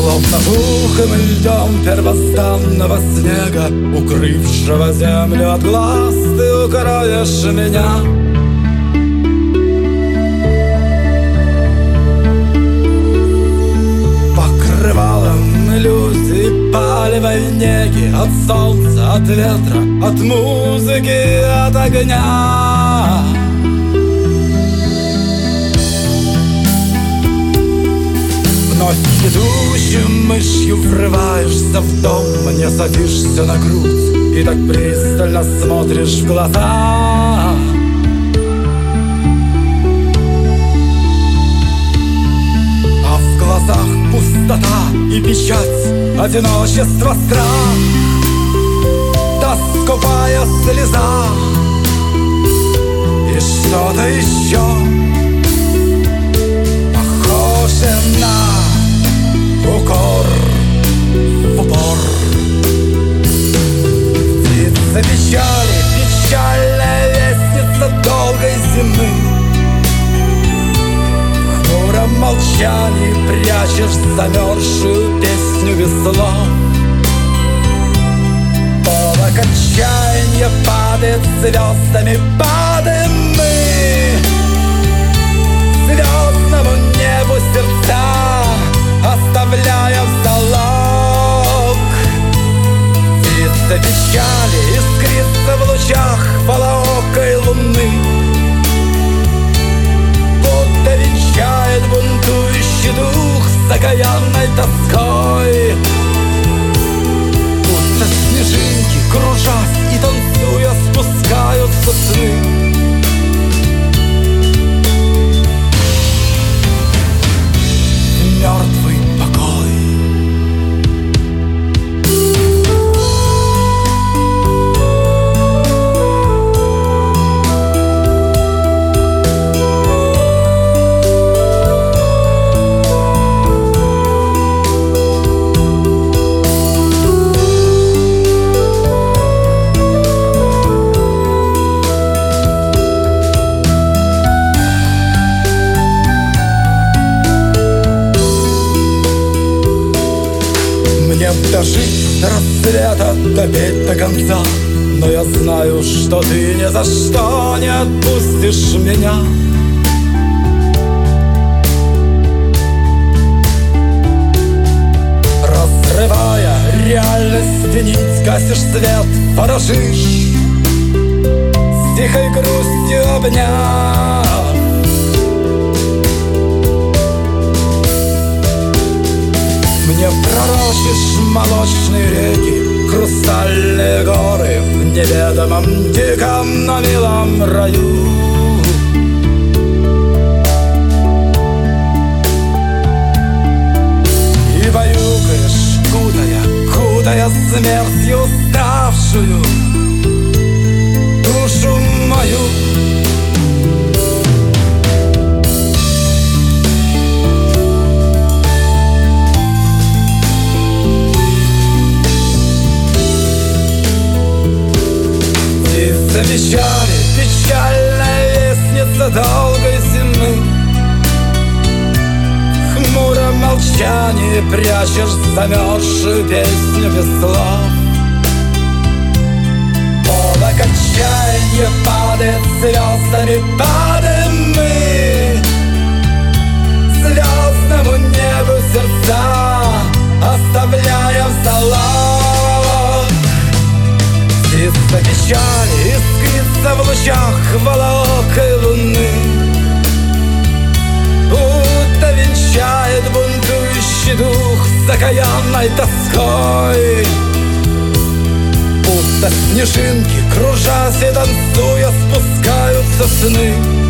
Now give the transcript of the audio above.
Словно пухом и льдом первозданного снега, укрывшего землю от глаз, ты укроешь меня. Покрывалом иллюзий, палевой неги, от солнца, от ветра, от музыки, от огня. Вновь идущим мышью врываешься в дом, мне садишься на грудь и так пристально смотришь в глаза. А в глазах пустота и печать, одиночество, страх, та скупая слеза и что-то еще похоже на укор в упор. Птица печали, печальная вестница долгой зимы. В хмуром молчании прячешь замерзшую песню без слов. Полок отчаяния падает звездами, падаем мы звездному небу сердца, оставляя в залог. Птица печали искрится в лучах волоокой луны, будто венчает бунтующий дух с окаянной тоской. Будто снежинки, кружась и танцуя, спускаются сны. Мертвый покой. Мне дожить до рассвета, допеть до конца, но я знаю, что ты ни за что не отпустишь меня. Разрывая реальность нить, гасишь свет, ворожишь, с тихой грустью обняв. Мне пророчишь молочные реки, хрустальные горы в неведомом диком, но милом раю. И баюкаешь, кутая смертью уставшую душу мою. Печали, печальная вестница долгой зимы. В хмуром молчании прячешь замерзшую песню без слов. Полок отчаяния падает звездами, падаем мы звездному небу сердца, оставляя в залог. Птица печали искрится в лучах волоокой луны, будто венчает бунтующий дух с окаянной тоской. Будто снежинки, кружась и танцуя, спускаются сны.